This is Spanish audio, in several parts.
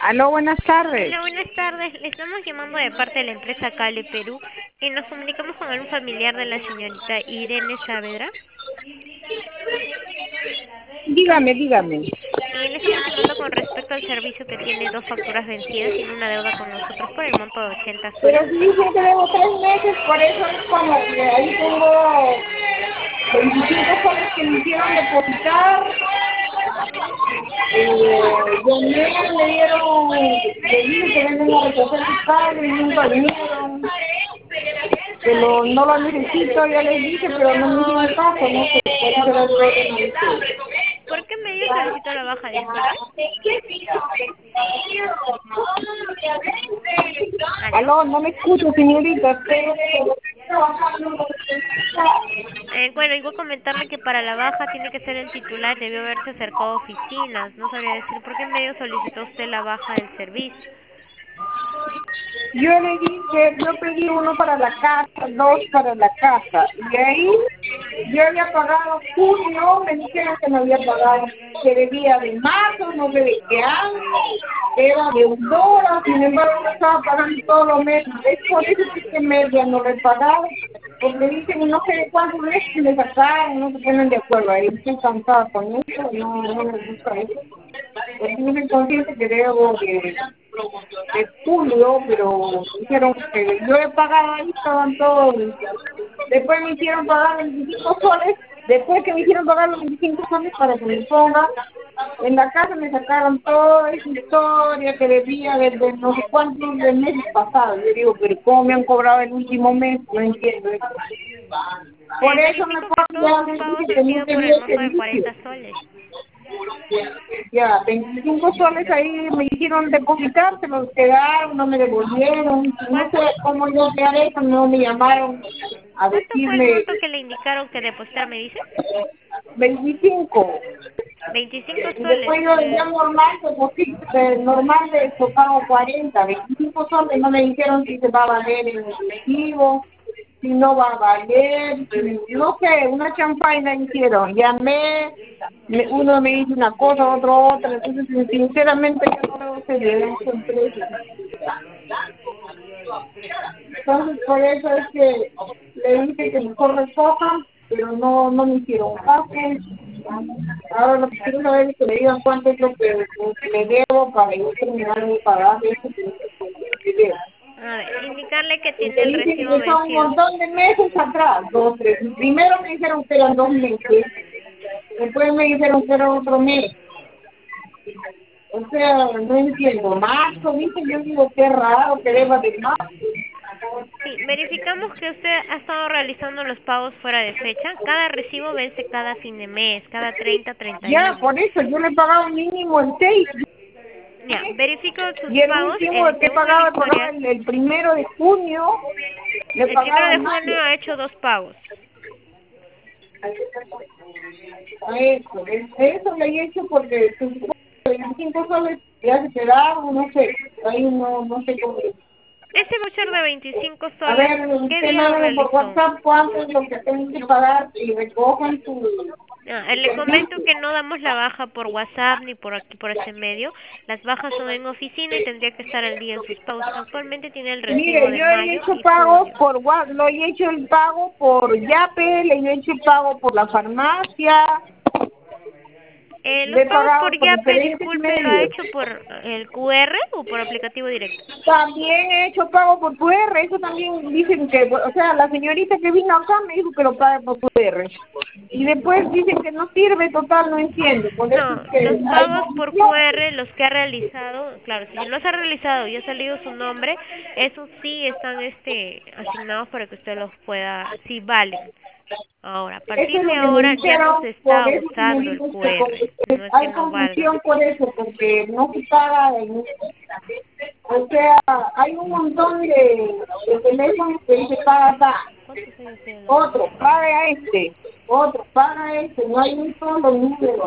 Aló, buenas tardes. Hola, buenas tardes. Le estamos llamando de parte de la empresa Cable Perú y nos comunicamos con algún familiar de la señorita Irene Saavedra. Dígame, dígame. Le estamos llamando con respecto al servicio que tiene dos facturas vencidas y una deuda con nosotros por el monto de 80 Pero soles. si dice que debo 3 meses, por eso es como que ahí tengo 25 soles que me hicieron depositar. Llamé, me dieron, le dije que vengan a recoger sus cables y nunca vinieron. Pero no lo necesito, ya les dije, pero no me hicieron caso, no sé cuál será el problema de ustedes. ¿Por qué medio solicitó la baja? Disculpe. ¿Aló? Aló, no me escucho, señorita. Estoy trabajando. Bueno, igual comentarle que para la baja tiene que ser el titular, debió haberse acercado a oficinas. No sabría decir por qué medio solicitó usted la baja del servicio. Yo le dije, yo pedí uno para la casa, dos para la casa. Y ahí yo había pagado junio, me dijeron que no había pagado, que debía de marzo, no sé de qué año, era deudora, sin embargo me estaba pagando todos los meses. Es por eso que este mes ya no lo he pagado, porque dicen no sé de cuántos meses me sacaron, no se ponen de acuerdo. Ahí estoy cansada con eso, no me gusta eso. Estoy muy consciente que debo de julio, pero dijeron que yo he pagado ahí, estaban todos. Después me hicieron pagar 25 soles, después que me hicieron pagar los 25 soles para que me ponga. En la casa me sacaron toda esa historia que debía desde no sé cuántos del mes pasado. Yo digo, pero ¿cómo me han cobrado el último mes? No entiendo eso. Por eso me Verifico que pongo, todos ya sus les pagos dije han que no sido por el tenía monto de servicio. 40 soles. Ya, 25 soles ahí me hicieron depositar, se los quedaron, no me devolvieron. No sé ¿Cuánto? cómo yo te haré eso, no me llamaron a ¿Cuánto fue el decirme monto que le indicaron que depositar, me dice? 25. 25 Y soles. después yo ya normal, normal de eso pago 40, 25 soles, no me dijeron si se va a valer en efectivo, si no va a valer, no sé, una champaña hicieron. Llamé, uno me dice una cosa, otro otra, entonces sinceramente yo no veo que le den su empresa. Entonces por eso es que le dije que mejor recojan, pero no me hicieron caso. Ahora lo que quiero saber es que me digan cuánto es lo que le debo para yo terminar de pagar eso que debo. A ver, indicarle que tiene Porque el dicen recibo que son un vencido. montón de meses atrás, 2, 3. Primero me dijeron que eran 2 meses, después me dijeron que era otro mes. O sea, no entiendo. Marzo, dicen, yo digo, qué raro que deba de marzo. Sí, verificamos que usted ha estado realizando los pagos fuera de fecha. Cada recibo vence cada fin de mes, cada 30, Ya, 31. por eso yo le he pagado mínimo el 6 Ya, verifico sus y el pagos. último que he Según el pagado, he pagado historial, el 1 de junio, le he el primero pagado de en mayo. junio ha hecho dos pagos. A eso le he hecho porque sus 25 soles ya se quedaron, no sé, ahí no sé cómo. Ese voucher de 25 A soles, ver, ¿qué usted día lo mándame por realizó? WhatsApp cuánto es lo que tengo que pagar y recojan su Le comento servicio. que no damos la baja por WhatsApp ni por aquí por este medio. Las bajas son en oficina y tendría que estar al día en sus pagos. Actualmente tiene el recibo Mire, de yo he mayo hecho y pagos junio. por lo he hecho el pago por Yape, le he hecho el pago por la farmacia, Los le he pagos por pagado por Yape, diferentes disculpe, ¿lo ha medios. hecho por el QR o por aplicativo directo? También he hecho pago por QR, eso también dicen que, o sea, la señorita que vino acá me dijo que lo pague por QR. Y después dicen que no sirve, total, no entiendo. Por eso es No, que los hay pagos por confusión. QR, los que ha realizado, claro, si los ha realizado y ha salido su nombre, esos sí están asignados para que usted los pueda, sí valen. Ahora, a Eso partir es de lo que me ahora ya no dijeron, se por está eso usando el señorita, QR, no es que hay no valga. confusión por eso, porque no se paga o sea, hay un montón de teléfonos que dice paga acá, ¿Cuántos años tiene la otro, señora? paga a otro, paga a no hay un solo número,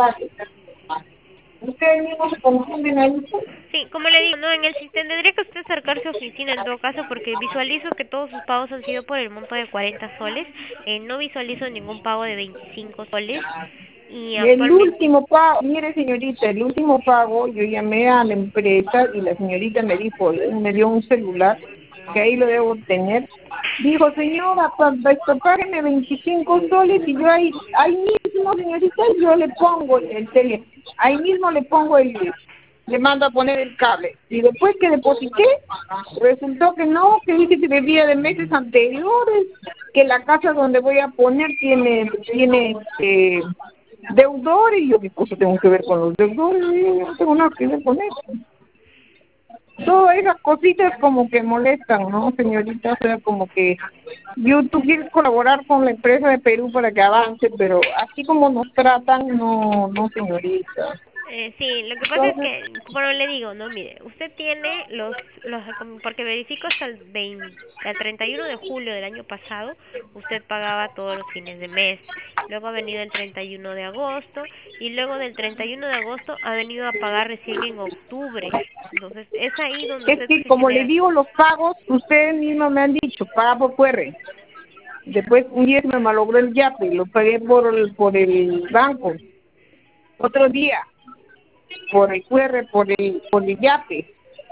ustedes mismos se confunden ahí. Sí, como le digo, no, en el sistema tendría que usted acercarse a oficina en todo caso porque visualizo que todos sus pagos han sido por el monto de 40 soles, no visualizo ningún pago de 25 soles. Y El actualmente, último pago, mire señorita, el último pago, yo llamé a la empresa y la señorita me dijo, me dio un celular, que ahí lo debo tener. Dijo, señora, págueme 25 soles y yo ahí mismo, señorita, yo le pongo el teléfono, ahí mismo le pongo le mando a poner el cable. Y después que deposité, resultó que no, que dice que debía de meses anteriores, que la casa donde voy a poner tiene deudores, y yo qué cosa tengo que ver con los deudores, yo no tengo nada que ver con eso. Todas esas cositas como que molestan, ¿no, señorita? O sea, como que tú quieres colaborar con la empresa de Perú para que avance, pero así como nos tratan, no, no, señorita. sí, lo que pasa es Entonces, que, como le digo, no, mire, usted tiene porque verifico hasta el 31 de julio del año pasado, usted pagaba todos los fines de mes. Luego ha venido el 31 de agosto y luego del 31 de agosto ha venido a pagar recién en octubre. Entonces, es ahí donde es usted que sí como le genera. digo, los pagos, ustedes mismos me han dicho, paga por QR. Después un día se me malogró el YAPE, lo pagué por el banco. Otro día, por el QR, por el YAPE.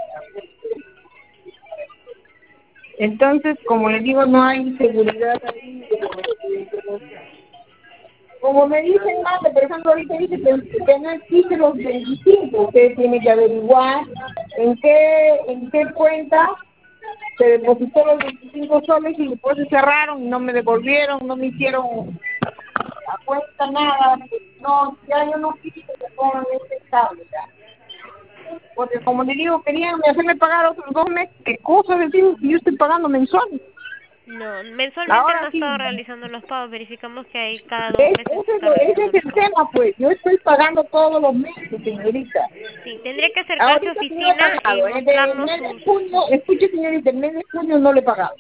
Entonces, como les digo, no hay seguridad ahí. Como me dicen más, por ejemplo, ahorita dice que no existen los 25. Usted tiene que averiguar en qué cuenta se depositó los 25 soles y después se cerraron y no me devolvieron, no me hicieron la cuenta, nada. No, ya yo no quiero que me pongan ese cable ya. Porque como le digo, querían hacerme pagar otros 2 meses. ¿Qué cosa les digo? Si yo estoy pagando mensual. No, mensualmente Ahora no he sí, estado realizando los pagos, verificamos que ahí cada 2 meses ese, está ese realizando es los el pagos. tema, pues. Yo estoy pagando todos los meses, señorita. Sí, tendría que acercarse a Ahorita sí no he oficina y pagado. El mostrarnos mes de junio, sus. escuche, señorita, el mes de junio no le he pagado.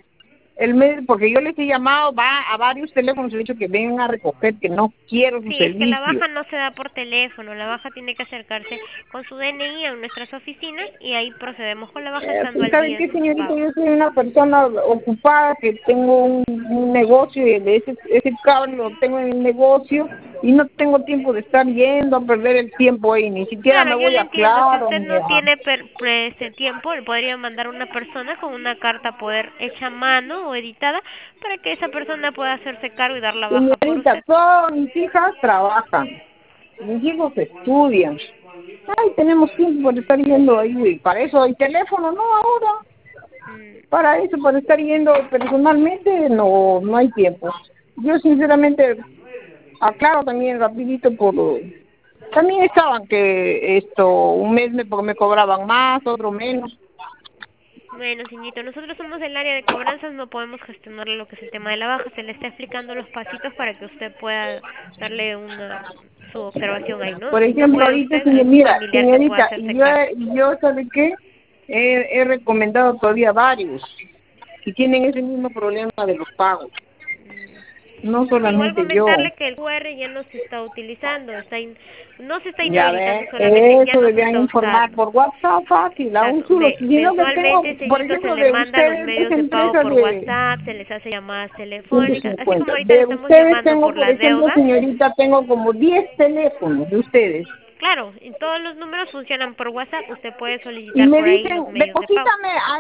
Porque yo les he llamado a varios teléfonos y he dicho que vengan a recoger, que no quiero su Sí, es que la servicio. baja no se da por teléfono, la baja tiene que acercarse con su DNI a nuestras oficinas y ahí procedemos con la baja estando Pues, al ¿saben día en qué, sus señorita? pagos. Yo soy una persona ocupada, que tengo un negocio y de ese cable lo tengo en el negocio y no tengo tiempo de estar yendo a perder el tiempo ahí. Ni siquiera Claro, me yo voy le a entiendo, si Claro usted ni no a... tiene ese tiempo, le podría mandar a una persona con una carta poder hecha a mano o editada para que esa persona pueda hacerse cargo y dar la baja por Señorita, usted. todas mis hijas trabajan, mis hijos estudian. Ay, tenemos tiempo para estar yendo ahí, y para eso hay teléfono, ¿no? Ahora, Mm, para eso, para estar yendo personalmente, no, no hay tiempo. Yo sinceramente aclaro también rapidito también estaban que un mes me cobraban más, otro menos. Bueno, señorito, nosotros somos del área de cobranzas, no podemos gestionar lo que es el tema de la baja. Se le está explicando los pasitos para que usted pueda darle su observación ahí, ¿no? Por Si no ejemplo, puede ahorita, usted, algún mira, familiar que pueda señorita, hacerse cargo. yo ¿sabe qué? He recomendado todavía varios y tienen ese mismo problema de los pagos, Mm. no Igual solamente yo. comentarle que el QR ya no se está utilizando, no se está Ya ven, inhabilitando solamente, ya eso no se debían está informar usando. por WhatsApp fácil, a un Exacto. chulo. Si no que tengo, Mensualmente, por ceñito, se ejemplo, le de manda los ustedes, medios esa de pago empresa por de WhatsApp, se les hace llamadas telefónicas, así como 150. ahorita le De estamos ustedes llamando tengo, por por la ejemplo, deuda. señorita, tengo como 10 teléfonos de ustedes. Claro, en todos los números funcionan por WhatsApp, usted puede Y solicitar me por ahí los dicen, medios de pago.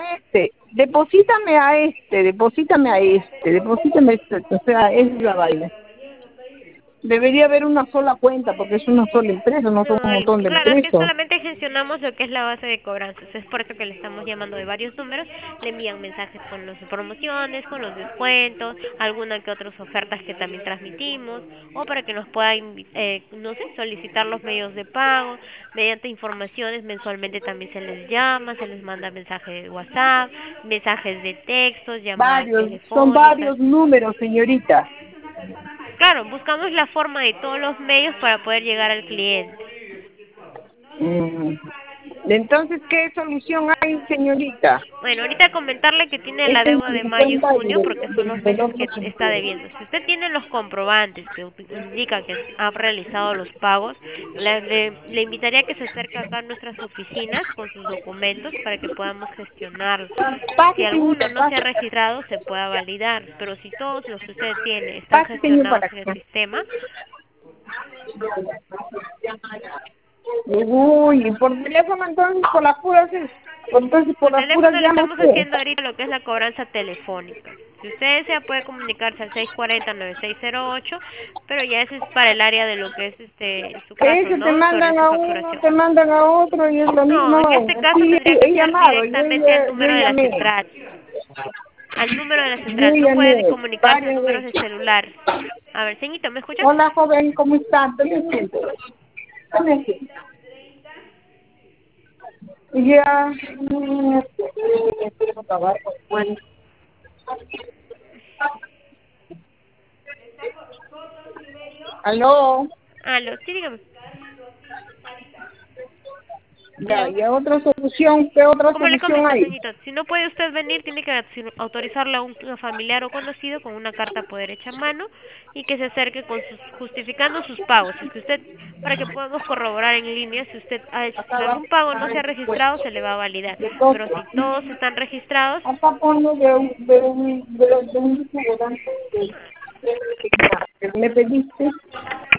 deposítame a este, deposítame a este. O sea, esa es la vaina. Debería haber una sola cuenta porque es una sola empresa, no son No, un montón de claro, es que empresas. solamente gestionamos lo que es la base de cobranzas. Es por eso que le estamos llamando de varios números. Le envían mensajes con las promociones, con los descuentos, alguna que otras ofertas que también transmitimos, o para que nos pueda, no sé, solicitar los medios de pago. Mediante informaciones mensualmente también se les llama, se les manda mensajes de WhatsApp, mensajes de textos, llamadas Son telefónicas. varios números, señorita. Claro, buscamos la forma de todos los medios para poder llegar al cliente. Mm. Entonces, ¿qué solución hay, señorita? Bueno, ahorita comentarle que tiene la Esta es deuda de mi mayo y cuenta y junio porque son los del meses otro que está sentido. debiendo. Si usted tiene los comprobantes que indican que ha realizado los pagos, le invitaría a que se acerque acá a nuestras oficinas con sus documentos para que podamos gestionarlo. Si Pase, alguno señorita, no se ha pase. registrado, se pueda validar, pero si todos los que usted tiene están Pase, señor, gestionados para en el acá. sistema, Uy, y por teléfono entonces por las puras, sí. Entonces por Por las puras teléfono le llama estamos usted. haciendo ahorita lo que es la cobranza telefónica. Si usted desea puede comunicarse al 640-9608, pero ya ese es para el área de lo que es su caso, Ese te ¿no? Sobre mandan su a uno, facturación. te mandan a otro y es lo No, mismo. en este caso Sí, tendría que he ser llamado, directamente al yo número de la llamé, central. Al número de la yo central. No puede llamé comunicarse a varias números de veces. celular. A ver, señorita, ¿me escucha? Hola joven, ¿cómo está? ¿Qué me siento? ¿Qué me siento? Ya, quiero acabar con bueno. Aló, Aló, sí, dígame. ya, Hello. ¿y otra solución? ¿Qué otra Como le solución comento, hay? señorita, si no puede usted venir, tiene que autorizarle a un familiar o conocido con una carta poder hecha a mano y que se acerque con justificando sus pagos. Si es que usted, para que podamos corroborar en línea, si usted ha hecho, si algún pago no se ha registrado, se le va a validar. De dos, Pero si todos están registrados, acá pongo de un desodorante que me pediste.